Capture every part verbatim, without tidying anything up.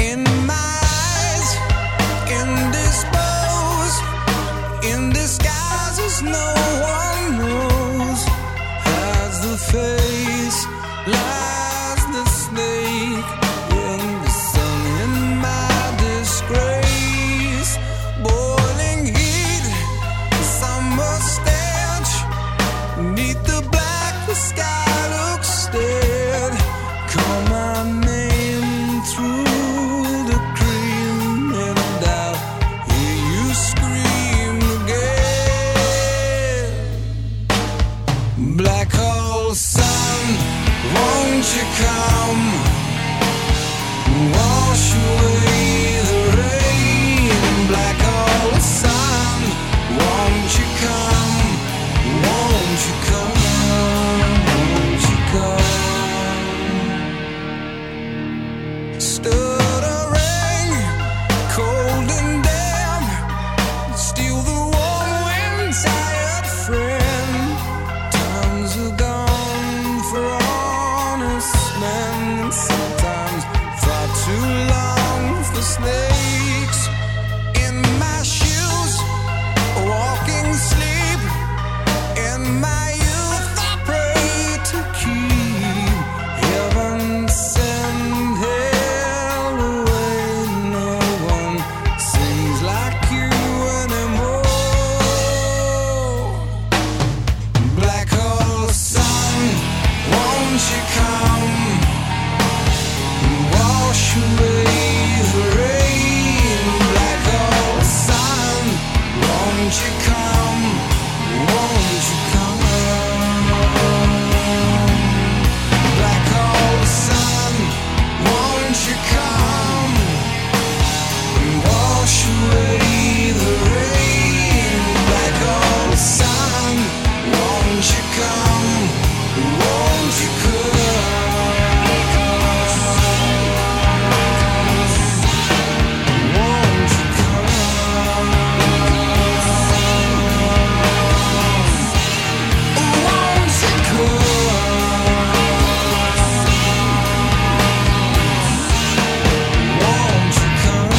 in my eyes, indisposed, in disguises no one knows. Hides the face, lies the snake in the sun, in my disgrace. Boiling heat, summer stench, neath the black, the sky looks dead. Call my name through the cream, and I'll hear you scream again. Black hole sun, won't you come? Wash away the rain. Black hole sun, won't you come? Won't you come? Won't you come? Stuttering, cold and damp, steal the warm wind, tired friend. Times are gone for honest men, sometimes far too long for snakes. In my shoes, walking sleep, in my youth I pray to keep heaven send hell away. No one sings like you anymore. Black hole sun, won't you come? Wash away the rain. Black hole sun, won't you come? Won't you come? Black hole sun, won't you come? Wash away the rain. Black hole sun, won't you come? Won't you come? Won't you come? Won't you come? Won't you come?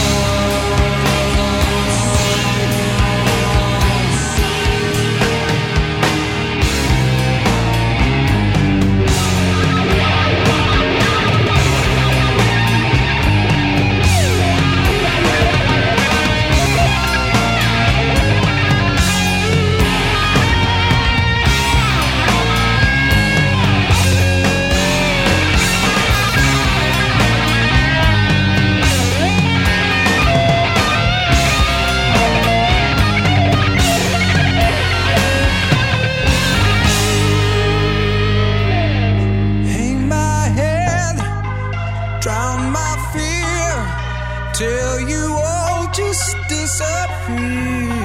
Hang my head, drown my fear, till you all just disappear.